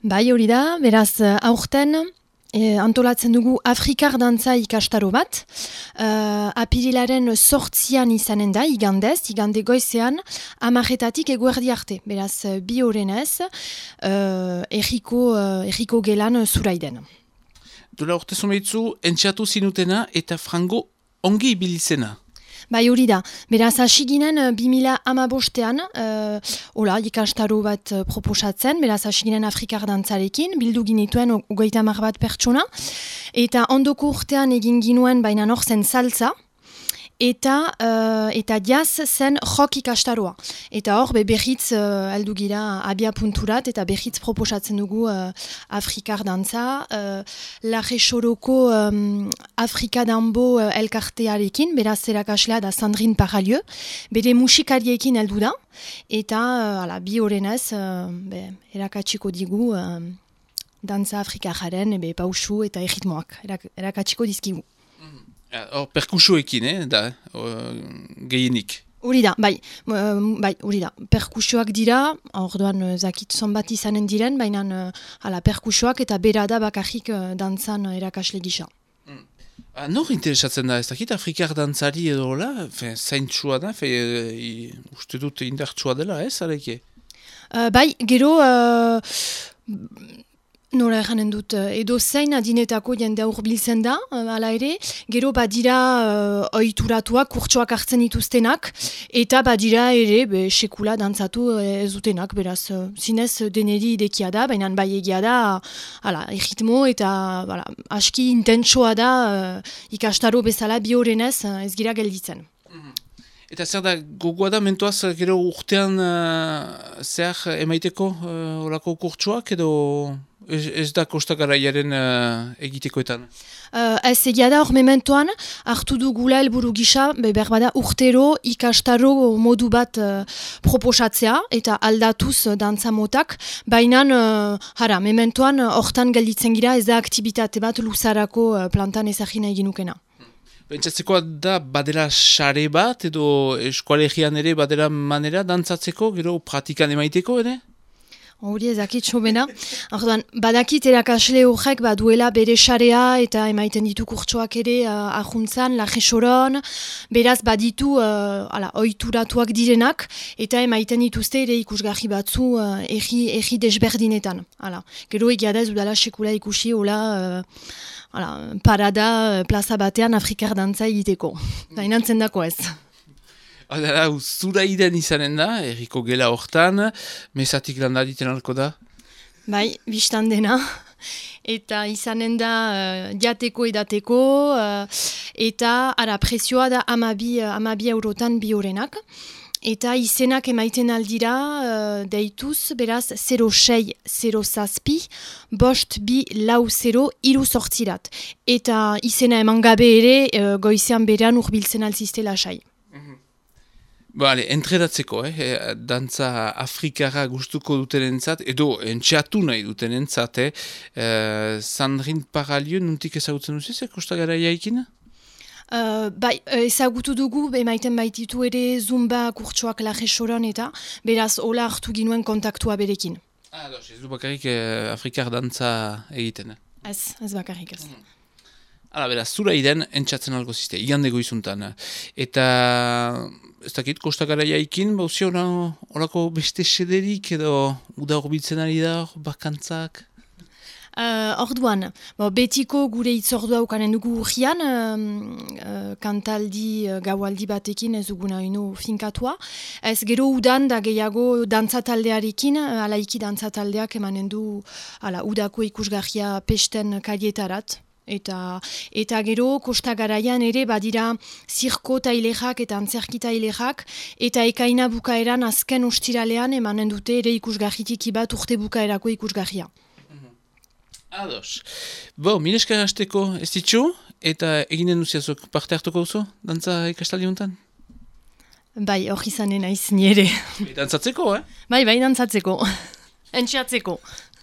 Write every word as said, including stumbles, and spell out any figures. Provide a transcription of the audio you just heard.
Bai, hori da, beraz, eh, aurten eh, antolatzen dugu Afrikar dantza ikastaro bat. Uh, apirilaren sortzian izanen da, igandez, igande goizean, amarretatik eguerdi arte. Beraz, eh, bi horrenez, uh, erriko, uh, erriko gelan uh, zuraiden. Dola urte zumeitzu, entxatu zinutena eta frango ongi ibilizena. Bai, hori da. Beraz, hasi ginen bi mila hamabostean, uh, hola, ikastaro bat uh, proposatzen, beraz, hasi ginen Afrikar dantzarekin, bildu ginituen hogeita hamar bat pertsona, eta ondoko urtean egin ginuen baina hor zen saltza, eta uh, eta jazz zen rock ikastaroa. Eta hor, be, berriz uh, heldu gira abia punturat, eta berriz proposatzen dugu uh, Afrikar dantza, uh, Larre Soroko um, Afrika Dambo uh, elkartearekin, beraz erakaslea da Sandrine Paralieu, bere musikariekin heldu da, eta uh, ala, bi horrenez uh, be, erakatsiko digu uh, dantza afrikararen be, pausu eta erritmoak, erak, erakatsiko dizkigu. Hor, perkusioekin, eh, da, uh, gehienik. Hori da, bai, uh, bai, hori da. Perkusioak dira, orduan uh, zakit zonbat izanen diren, baina uh, ala, perkusioak eta bera da bakarrik uh, dantzan uh, erakasle gisa. Mm. Ah, nor interesatzen da, ez dakit, Afrikar dantzari edo hola, zaintsua da, fe, e, uste dut indartsua dela, ez, areke? Uh, bai, gero... Uh, Nola eranen dut, edo zein adinetako jende urbiltzen da, hala ere, gero badira uh, ohituratuak, kurtsoak hartzen dituztenak, eta badira ere, be, sekula dantzatu ez dutenak, beraz, uh, zinez deneri idekia da, baina bai egia da, hala, erritmo eta hala, aski intentsoa da, uh, ikastaro bezala bi horrenez uh, ez gira gelditzen. Eta zer da, gogoa da, mentuaz, gero urtean uh, zehar emaiteko uh, olako kurtsoak edo... Ez, ez da kostagaraiaren uh, egitekoetan? Uh, ez egia da hor mementoan, hartu dugula helburu gisa, berbada urtero ikastaro modu bat uh, proposatzea eta aldatuz uh, dantza motak, baina uh, hara, mementoan hortan uh, gelditzen gira ez da aktibitate bat luzarako uh, plantan ezagina eginukena. Pentsatzeko da badela sare bat edo eskualegian ere badela manera dantzatzeko, gero pratikan emaiteko ere? Hori ezakit sobena. Orduan, badakit erakasle horrek baduela bere sarea eta emaiten ditu kurtsoak ere uh, ahuntzan, Larre Soron, beraz baditu uh, ala, ohituratuak direnak eta emaiten dituzte ere ikusgarri batzu uh, erri, erri desberdinetan. Hala. Gero egia da ez udala sekula ikusi hola uh, ala, parada uh, plaza batean Afrikar dantza egiteko. Dainantzen dako ez. Hala, zura iren izanen da, erriko gela hortan, mesatik landa diten alko da? Bai, biztan dena. Eta izanen da uh, jateko edateko, uh, eta ara, presioa da amabi, uh, amabi eurotan bi horrenak. Eta izenak emaiten aldira uh, deituz, beraz, zero sei, zero zazpi, bost bi lau zero iru sortzirat. Eta izena eman gabe ere, uh, goizean berean urbiltzen altzizte lasai. Bale, entreratzeko, eh? Dantza afrikara gustuko dutenentzat, edo entxeatu nahi dutenentzat, eh? Uh, Sandrine Paralieu, nuntik ezagutzen duzu, ze kostagaraia ikin? Uh, bai, ezagutu dugu, emaiten baititu ere zumba kurtsoak Larre Soron eta, beraz, hola hartu ginuen kontaktua berekin. Ah, dos, ez du bakarrik eh, afrikar dantza egiten. Ez, ez bakarrik ez. Mm. Hala, beraz, zura iden entxatzen algo ziste, igande goizuntan. Eta, ez dakit, kostagaraia ikin, bauzio horako beste sederik edo uda horbitzen ari da, bakantzak? Uh, orduan, bo, betiko gure itzordua ukanen dugu urrian, um, uh, kantaldi, uh, gaualdi batekin ez duguna ino finkatua. Ez gero udan da gehiago dantzataldearekin, uh, alaiki dantzataldeak emanen du ala, udako ikusgarria pesten karietarat. Eta, eta gero kostagaraian ere badira zirko tailerak eta antzerki tailerak eta ekaina bukaeran azken ostiralean emanen dute ere ikusgarritiki bat urte bukaerako ikusgarria. Ados. Bo, mileska hasteko ez ditxu eta eginen duziazok parte hartuko duzu, dantza ikastaldi honetan? Bai, hori zanen aiz nire. Dantzatzeko, eh? Bai, bai, dantzatzeko. Entxeatzeko.